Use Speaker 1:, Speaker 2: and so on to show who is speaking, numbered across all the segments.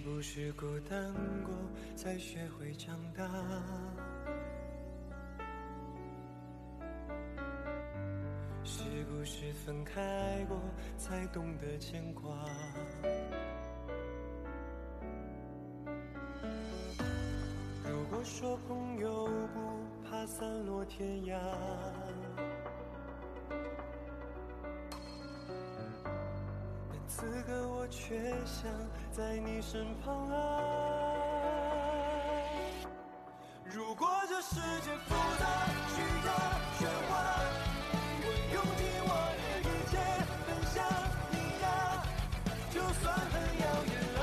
Speaker 1: 不是孤单过，才学会长大？是不是分开过，才懂得牵挂？如果说朋友不怕散落天涯，但此刻我却想在你身旁啊。如果这世界复杂需要喧哗，我用尽我的一切奔向你呀，就算很遥远啊，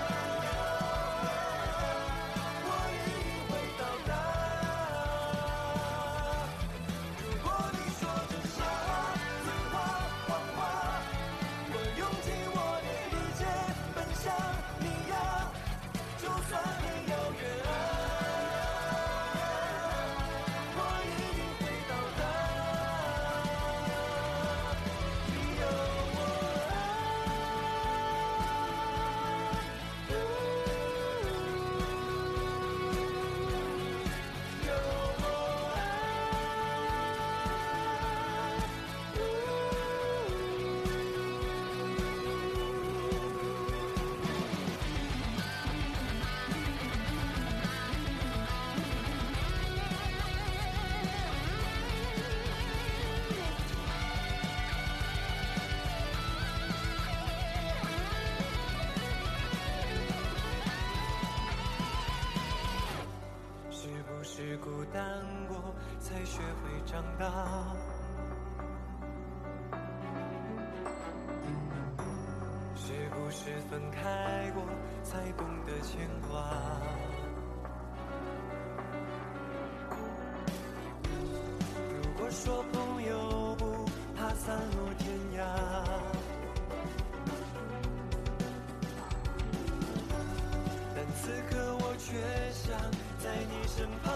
Speaker 1: 我一定会到达。如果你说这傻话、脏话、谎话，我用尽我的一切奔向你呀，就算很遥远啊，我一定会到达。你有我爱，有我是不是孤单过，才学会长大？是不是分开过，才懂得牵挂？如果说朋友不怕散落天涯，但此刻我却想在你身旁。